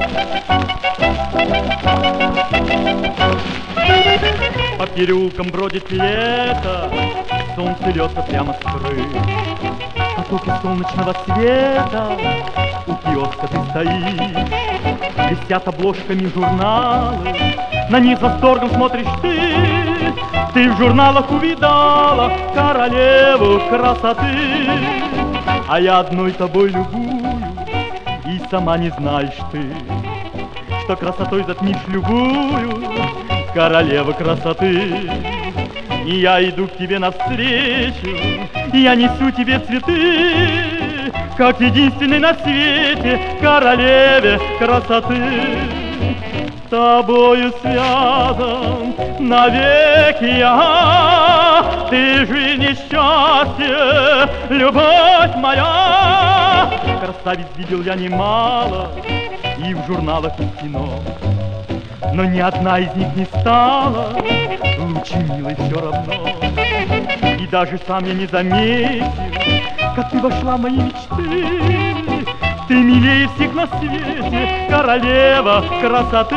По переулкам бродит лето, солнце льется прямо с крыш. Потоки солнечного света, у киоска ты стоишь. Висят обложками журналы, на них с восторгом смотришь ты. Ты в журналах увидала королеву красоты. А я одной тобой любую, и сама не знаешь ты, что красотой затмишь любую королеву красоты. И я иду к тебе навстречу, и я несу тебе цветы, как единственный на свете королеве красоты. С тобою связан навеки я, ты жизнь и счастье, любовь моя. Красавиц видел я немало и в журналах, и в кино, но ни одна из них не стала лучше милой все равно. И даже сам я не заметил, как ты вошла в мои мечты. Ты милее всех на свете, королева красоты.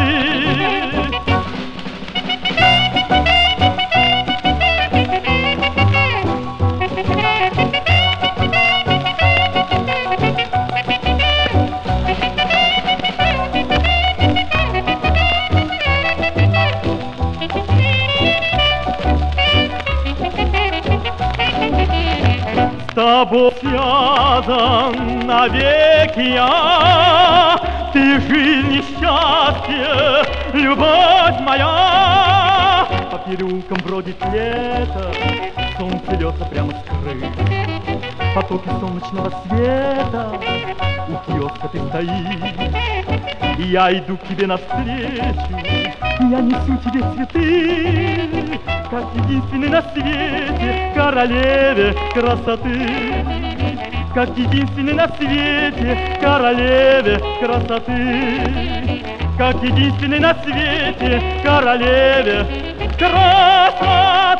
С тобой связан навеки я, ты жизнь и счастье, любовь моя. По переулкам бродит лето, солнце льется прямо с крыш. Потоки солнечного света, у киоска ты стоишь. И я иду к тебе навстречу, я несу тебе цветы, как единственный на свете королеве красоты. Как единственный на свете королеве красоты. Как единственный на свете королеве красоты.